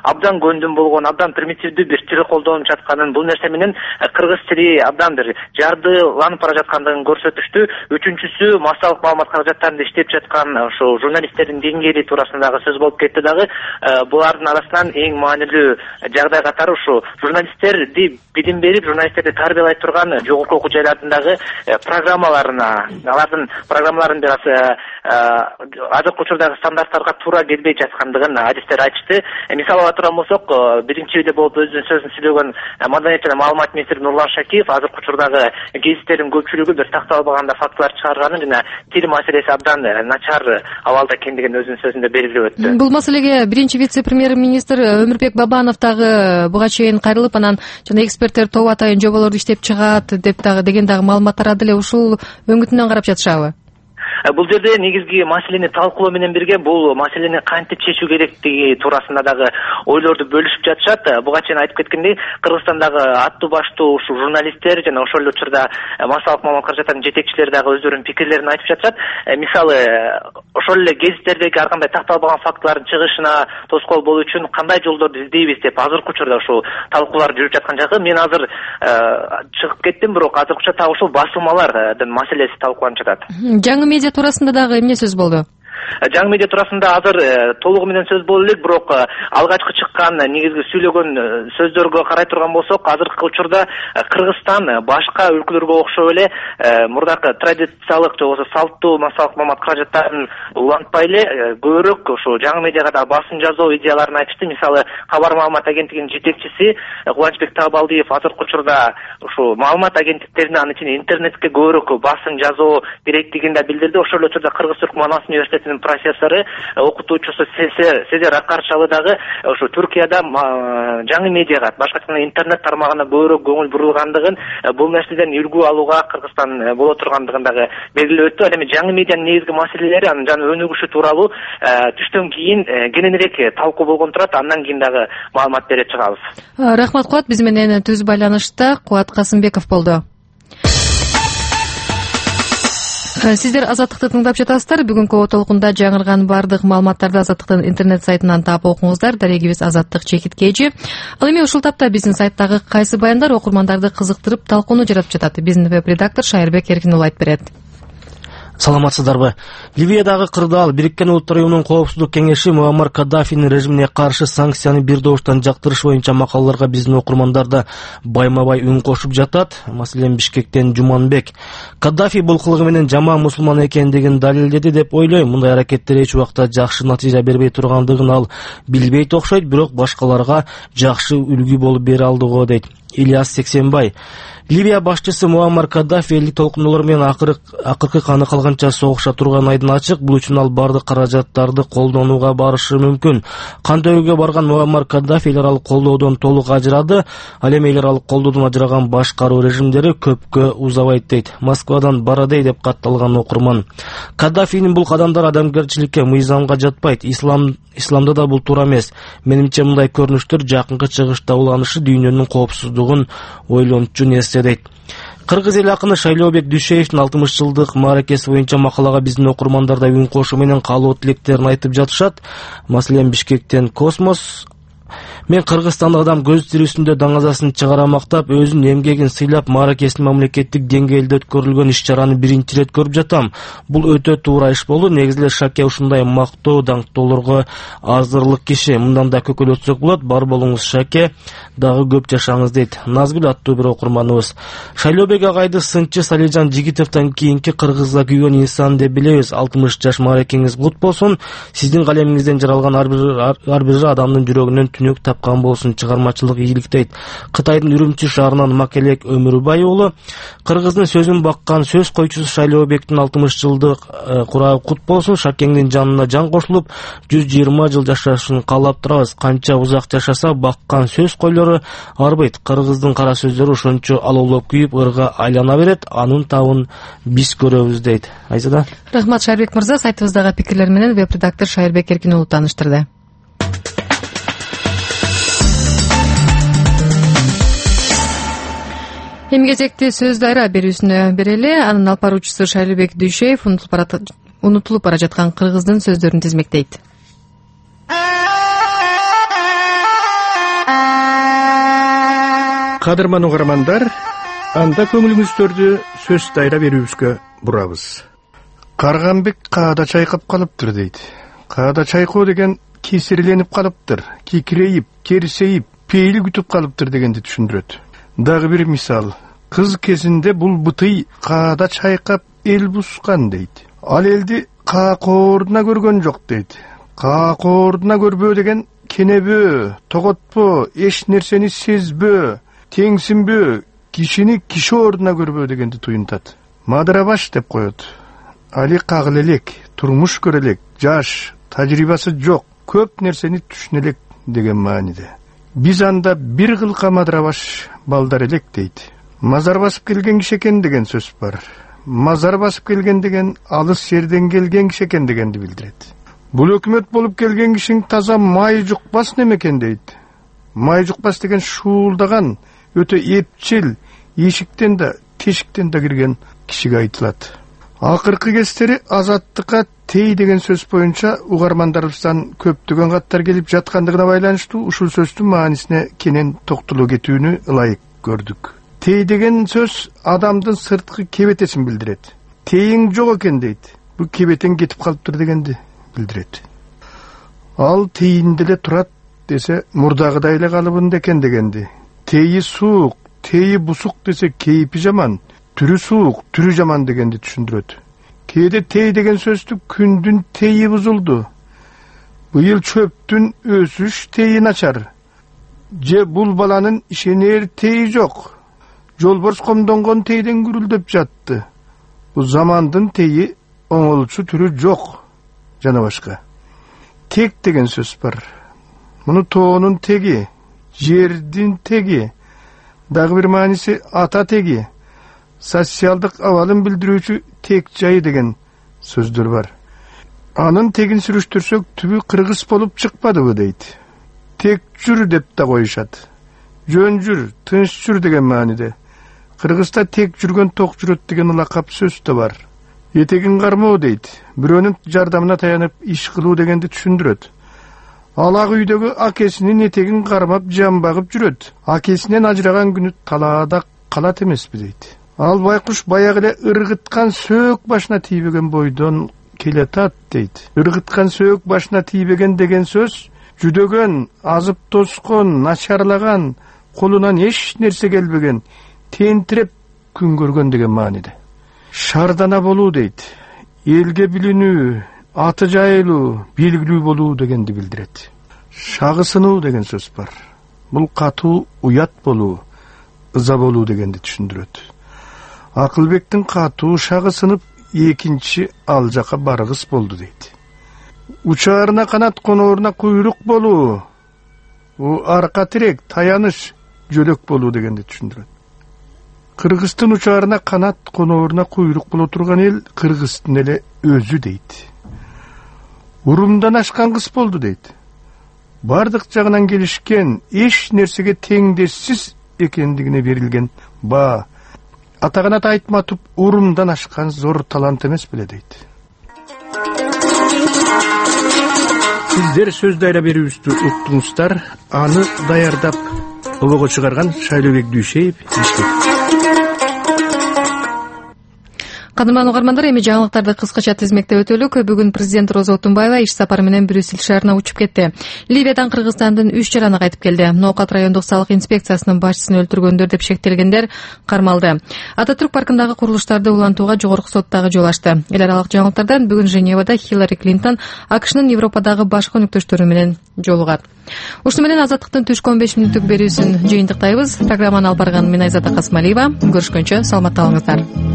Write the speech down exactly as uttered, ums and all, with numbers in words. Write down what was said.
абдан көндүм болгон, абдан примитивдүү бир тил колдонуп жатканын, бул нерсе менен кыргыз тили абдан бир жардыланып бара жаткандыгын көрсөтүштү. Үчүнчүсү массалык маалымат каражаттарында иштеп жаткан ошо журналисттердин деңгээли туурасында дагы сөз болуп кетти дагы. Булардын арасынан эң маанилүү жагдай катары ушу журналисттерди билим берип, журналисттерди тарбиялай турган жогорку окуу жайлардагы программаларына, алардын программаларын бир азыркы учурдагы стандарттарга туура келбей жаткандыгын адистер айтышты. Мисалы ала турган болсок, биринчи эле болуп өзүнүн сөзүн сүйлөгөн Маданият жана маалымат министри Нурлан Шакиев азыркы учурдагы гезиттердин көпчүлүгү бир такталбаганда фактылар чыгарганын жана тил маселеси абдан начар абалда экендигин өзүнүн сөзүндө белгилеп өттү. Бул маселеге биринчи вице-премьер-министр Өмүрбек Бабанов дагы буга чейин кайрылып, анан жана эксперттер топ атайын жоболорду иштеп чыгат деп дагы деген дагы маалымат тарады эле. Ушул өңүтүнөн карап жатышабы? Бул жерде негизги маселени талкуулоо менен бирге бул маселени кантип чечүү керектиги туурасында дагы ойлорду бөлүшүп жатышат. Буга чейин айтып кеткендей, Кыргызстандагы аттуу баштуу ушу журналисттер жана ошол эле учурда массалык маалымат каражаттарынын жетекчилери дагы өздөрүнүн пикирлерин айтып жатышат. Мисалы, ошол эле гезиттердеги ар кандай такталбаган фактылардын чыгышына тоскоол болуу үчүн кандай жолдорду издейбиз деп азыркы учурда ушу талкуулар жүрүп жаткан жагы. Мен азыр чыгып кеттим, бирок азыркы учурда так ушул басылмалардын маселеси талкууланып жатат. Жаңы медиа туурасында дагы эмне сөз болду? Жаңы медиа туурасында азыр толугу менен сөз боло элек, бирок алгачкы чыккан негизги сүйлөгөн сөздөргө карай турган болсок, азыркы учурда Кыргызстан башка өлкөлөргө окшоп эле мурдакы традициялык же болбосо салттуу массалык маалымат каражаттарын улантпай эле көбүрөөк ушу жаңы медиага да басым жазуу идеяларын айтышты. Мисалы, Кабар маалымат агенттигинин жетекчиси Кубанычбек Табалдиев азыркы учурда ушу маалымат агенттиктерине, анын ичинде интернетке көбүрөөк басым жазуу керектигин да билдирди. Ошол эле учурда Кыргыз-Түрк Манас университетинин профессору, окутуучусу Сезер Акарчалы дагы ошо Түркияда жаңы медиага, башка айтканда интернет тармагына көбүрөөк көңүл бурулгандыгын, бул нерседен үлгү алууга Кыргызстан боло тургандыгын дагы белгилеп өттү. Ал эми жаңы медианын негизги маселелери, анын жана өнүгүшү тууралуу түштөн кийин кененирээк талкуу болгон турат. Андан кийин дагы маалымат бере чыгабыз. Рахмат Кубат, биз менен түз байланышта Кубат Касымбеков болду. Сиздер Азаттыкты тыңдап жатасыздар. Бүгүнкү отолкунда жаңырган бардык маалыматтарды Азаттыктын интернет сайтынан таап окуңуздар. Дарегибиз Азаттык чекит кежи. Ал эми ушул тапта биздин сайттагы кайсы баяндар окурмандарды кызыктырып талкууну жаратып жатат? Биздин веб-редактор Шайырбек Эркин уулу айтып берет. Саламатсыздарбы? Ливиядагы кырдаал Бириккен Улуттар Уюмунун Коопсуздук кеңеши Муаммар Каддафинин режимине каршы санкцияны бир добуштан жактырыш боюнча макалаларга биздин окурмандарда байма-бай үн кошуп жатат. Маселен, Бишкектен Жуманбек: Каддафи бул кылыгы менен жаман мусулман экендигин далилдеди деп ойлойм. Мындай аракеттер эч убакта жакшы натыйжа бербей тургандыгын ал билбейт окшойт, бирок башкаларга жакшы үлгү болуп бере алды го, дейт Ильяс Сексенбай. Ливия башчысы Муаммар Каддафи элдик толкунулар менен акыркы каны калганча согуша турган айдын ачык. Бул үчүн ал бардык каражаттарды колдонууга барышы мүмкүн. Кан төгүүгө барган Муаммар Каддафи эл аралык колдоодон толук ажырады. Ал эми эл аралык колдоодон ажыраган башкаруу режимдери көпкө узабайт, дейт Москвадан Барадей деп катталган окурман. Каддафинин бул кадамдары адамгерчиликке, мыйзамга жатпайт. Ислам исламда да бул туура эмес. Менимче мындай көрүнүштөр жакынкы чыгышта уланышы дүйнөнүн коопсуздугун ойлончу нерсе, дейт. Кыргыз эл акыны Шайлообек Дүйшеевдин алтымыш жылдык мааракеси боюнча макалага биздин окурмандар да үн кошуу менен каалоо тилектерин айтып жатышат. Маселен, Бишкектен Космос: Мен Кыргызстандык адам көз тирүүсүндө даңазасын чыгара мактап, өзүнүн эмгегин сыйлап, мааракесин мамлекеттик деңгээлде өткөрүлгөн иш-чараны биринчи ирет көрүп жатам. Бул өтө туура иш болду. Негизинен Шаке ушундай мактоо даңктоолорго азырлык киши. Мындан да көкөлөтсөк болот. Бар болуңуз Шаке, дагы көп жашаңыз, дейт Назгүл аттуу бир окурманыбыз. Шайлообек агайды сынчы Салижан Жигитовдон кийинки кыргызга күйгөн инсан деп билебиз. алтымыш жаш мааракеңиз кут болсун. Сиздин калемиңизден жаралган ар бир ар бир адамдын жүрөгүнөн түнөк тапкан болсун. Чыгармачылык ийгилик, дейт Кытайдын Үрүмчү шаарынан Макелек Өмүрбай уулу. Кыргыздын сөзүн баккан сөз койчусу Шайлообектин алтымыш жылдык курагы кут болсун. Шакеңдин жанына жан кошулуп, жүз жыйырма жыл жашашын каалап турабыз. Канча узак жашаса, баккан сөз койлору арбайт. Кыргыздын кара сөздөрү ошончо алоолоп күйүп, ырга айлана берет. Анын табын биз көрөбүз, дейт Айзада. Рахмат Шайырбек мырза. Сайтыбыздагы пикирлер менен веб-редактор Шайырбек Эркин уулу тааныштырды. Эми кезекти сөз дайра берүүсүнө берели. Анын алып баруучусу Шайлообек Дүйшеев унутулуп бара жаткан кыргыздын сөздөрүн тизмектейт. Кадырман угармандар, анда көңүлүңүздөрдү сөз дайра берүүбүзгө бурабыз. Карганбек каада чайкап калыптыр дейт. Каада чайкоо деген кесирленип калыптыр, кикирейип, керсейип, пейил күтүп калыптыр дегенди түшүндүрөт. Дагы бир мисал. Кыз кезинде бул бытый каада чайкап эл бускан дейт. Ал элди каакоордуна көргөн жок дейт. Каакоордуна көрбөө деген кенебөө, тоготпо, эч нерсени сезбөө, теңсинбөө, кишини киши ордуна көрбөө дегенди туюнтат. Мадырабаш деп коет. Али кагыл элек, турмуш көрө элек, жаш, тажрыйбасы жок, көп нерсени түшүнө элек деген мааниде. Биз анда бир кылка мадырабаш балдар элек дейт. Мазар басып келген киши экен деген сөз бар. Мазар басып келген деген алыс жерден келген киши экен дегенди билдирет. Бул өкмөт болуп келген кишиң таза май жукпас немекен дейт. Май жукпас деген шуулдаган, өтө эпчил, эшиктен да, тешиктен да кирген кишиге айтылат. Акыркы кездери азаттыкка тей деген сөз боюнча угармандарыбыздан көптөгөн каттар келип жаткандыгына байланыштуу ушул сөздүн маанисине кенен токтоло кетүүнү ылайык көрдүк. Тей деген сөз адамдын сырткы кебетесин билдирет. Тейиң жок экен дейт. Бул кебетең кетип калыптыр дегенди билдирет. Ал тейинде эле турат десе мурдагыдай эле калыбында экен дегенди. Тейи суук, тейи бусук десе кейпи жаман, түрү суук, түрү жаман дегенди түшүндүрөт. Кээде тей деген сөздү күндүн тейи бузулду. Быйыл чөптүн өсүш тейи начар. Же бул баланын ишенер тейи жок. Жолборс комдонгон тейден күрүлдөп жатты. Бул замандын тейи оңолчу түрү жок. Жана башка. Тек деген сөз бар. Муну тоонун теги, жердин теги, дагы бир мааниси ата теги, социалдык абалын билдирүүчү тек жай деген сөздөр бар. Анын тегин сүрүштүрсөк түбү кыргыз болуп чыкпадыбы дейт. Тек жүр деп да коюшат. Жөн жүр, тынч жүр деген мааниде. Кыргызда тек жүргөн ток жүрөт деген лакап сөз да бар. Этегин кармоо дейт. Бирөөнүн жардамына таянып иш кылуу дегенди түшүндүрөт. Ал ак үйдөгү акесинин этегин кармап жан багып жүрөт. Акесинен ажыраган күнү талаада калат эмеспи дейт. Ал байкуш баягы эле ыргыткан сөөк башына тийбеген бойдон келетат дейт. Ыргыткан сөөк башына тийбеген деген сөз жүдөгөн, азып тоскон, начарлаган, колунан эч нерсе келбеген, тентиреп күн көргөн деген мааниде. Шардана болуу дейт. Элге билинүү, аты жайылуу, белгилүү болуу дегенди билдирет. Шагысынуу деген сөз бар. Бул катуу уят болуу, ыза болуу дегенди түшүндүрөт. Акылбектин катуу шагысынып экинчи ал жака баргыс болду дейт. Учаарына канат, конооруна куйрук болуу, у арка тирек, таяныш, жөлөк болуу дегенди түшүндүрөт. Кыргыздын учаарына канат, конооруна куйрук боло турган эл кыргыздын эле өзү дейт. Урумдан ашкан кыз болду дейт. Бардык жагынан келишкен, эч нерсеге теңдессиз экендигине берилген баа. Атаганат айтматып урумдан ашкан зор талант эмес беле дейт. Сиздер сөз дайра берүүбүздү уктуңуздар. Аны даярдап обого чыгарган Шайлообек Дүйшеев, Бишкек. Кадырман угармандар, эми жаңылыктарды кыскача тизмектеп өтөлүк. Бүгүн президент Роза Отунбаева иш сапары менен Брюссель шаарына учуп кетти. Ливиядан Кыргызстандын үч жараны кайтып келди. Ноокат райондук салык инспекциясынын башчысын өлтүргөндөр деп шектелгендер кармалды. Ататүрк паркындагы курулуштарды улантууга жогорку сот дагы жол ачты. Эл аралык жаңылыктардан бүгүн Женевада Хиллари Клинтон АКШнын Европадагы башкы өнөктөштөрү менен жолугат. Ушуну менен Азаттыктын түшкү он беш мүнөттүк берүүсүн жыйынтыктайбыз. Программаны алып барган мен Айзада Касмалиева. Көрүшкөнчө саламатта болуңуздар.